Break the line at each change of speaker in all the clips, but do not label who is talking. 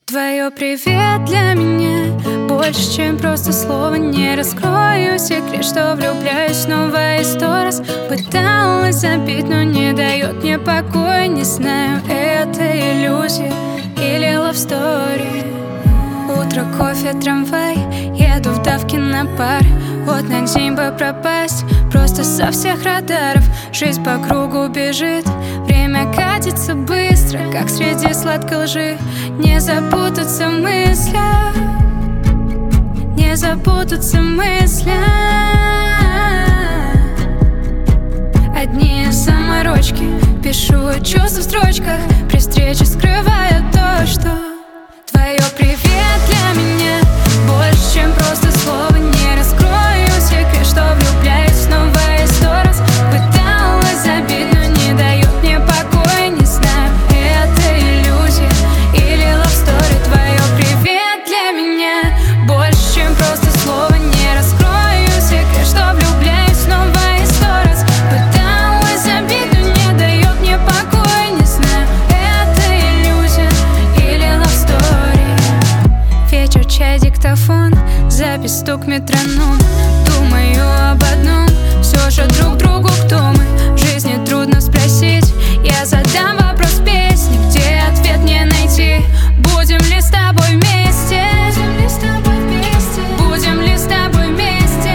Твое привет для меня больше, чем просто слово. Не раскрою секрет, что влюбляюсь снова и 100 раз. Пыталась забить, но не дает мне покоя. Не знаю, это иллюзия или love story. Утро, кофе, трамвай, еду в давке на пар. Вот на день бы пропасть просто со всех радаров. Жизнь по кругу бежит, время катится быстро, как среди сладкой лжи. Не запутаться в мыслях, не запутаться в мыслях. Одни заморочки, пишу чувства в строчках. При встрече скрываю то, что твое привет для меня больше, чем просто слово. Не раскрою секрет, что влюбляюсь снова и 100 раз. Пыталась забить, но не дает мне покоя. Не знаю, это иллюзия или love story. Твое привет для меня больше, чем просто слово. Не раскрою секрет, что влюбляюсь снова и 100 раз. Пыталась забить, но не дает мне покоя. Не знаю, это иллюзия или love story. Вечер, чай, диктофон, запись, стук, метроном. Думаю об одном, все же друг другу кто мы. В жизни трудно спросить, я задам вопрос песни, где ответ не найти. Будем ли с тобой вместе? Будем ли с тобой вместе?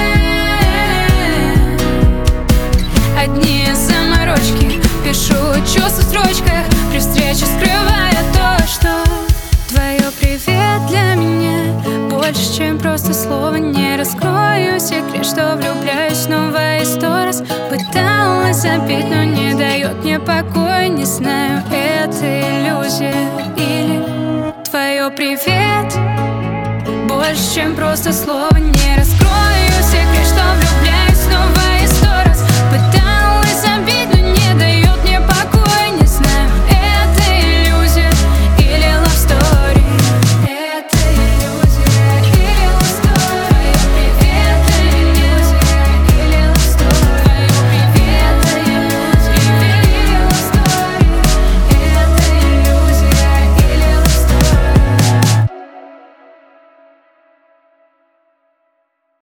Одни заморочки, пишу чувства в строчках. При встрече скрывая то, что твое привет для меня больше, чем просто слово. Не раскрою секрет, что влюбляюсь снова и 100 раз. Пыталась забить, но не дает мне покоя. Не знаю, это иллюзия или твое привет больше, чем просто слово. Не раскрою